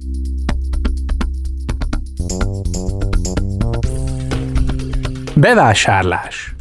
Bevásárlás.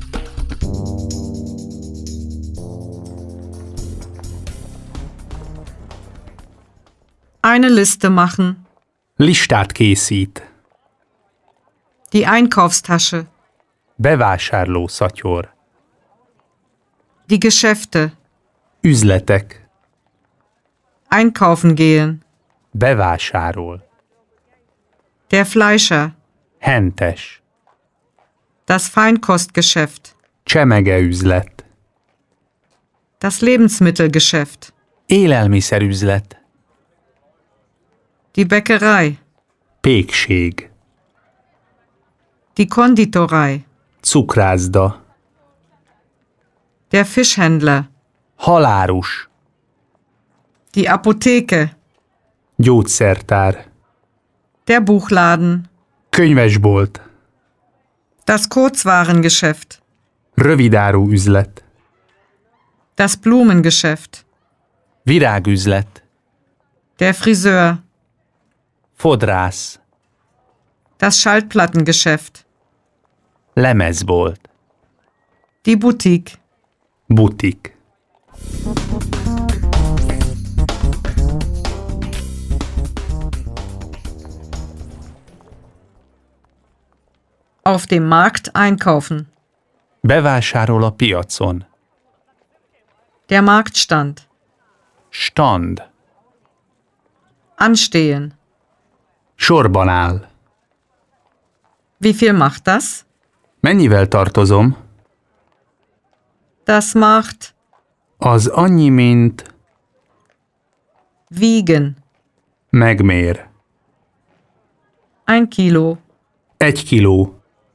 Eine Liste machen. Listát készít. Die Einkaufstasche. Bevásárló szatyor. Die Geschäfte. Üzletek. Einkaufen gehen. Bevásárol. Der Fleischer. Hentes. Das Feinkostgeschäft. Csemegeüzlet. Das Lebensmittelgeschäft. Élelmiszerüzlet. Die Bäckerei. Pékség. Die Konditorei. Cukrászda. Der Fischhändler. Halárus. Die Apotheke. Gyógyszertár. Der Buchladen. Könyvesbolt. Das Kurzwarengeschäft. Rövidáru üzlet. Das Blumengeschäft. Virágüzlet. Der Friseur. Fodrász. Das Schallplattengeschäft. Lemezbolt. Die Boutique. Butik. Auf dem Markt einkaufen. Bevásárol a piacon. Der Marktstand. Stand. Anstehen. Sorban áll. Wie viel macht das? Mennyivel tartozom? Das macht Az annyi, mint wiegen. megmér. 1 Kilo. 1 kiló.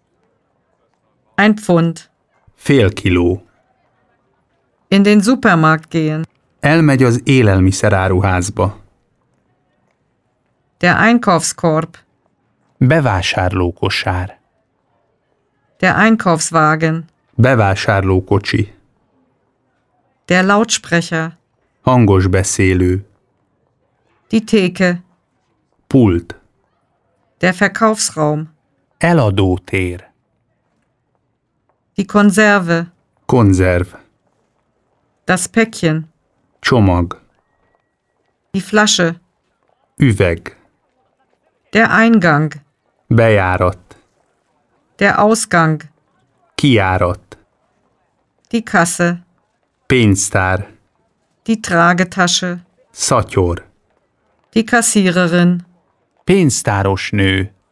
1 Pfund. Fél kiló. In den Supermarkt gehen. Elmegy az élelmiszeráruházba. Der Einkaufskorb. Bevásárlókosár. Der Einkaufswagen. Bevásárlókocsi. Der Lautsprecher. Hangos beszélő. Die Theke. Pult. Der Verkaufsraum. Eladótér. Die Konserve. Konzerv. Das Päckchen. Csomag. Die Flasche. Üveg. Der Eingang. Bejárat. Der Ausgang. Kijárat. Die Kasse. Pénztár. Die Tragetasche. Szatyor. Die Kassiererin. Pénztáros nő.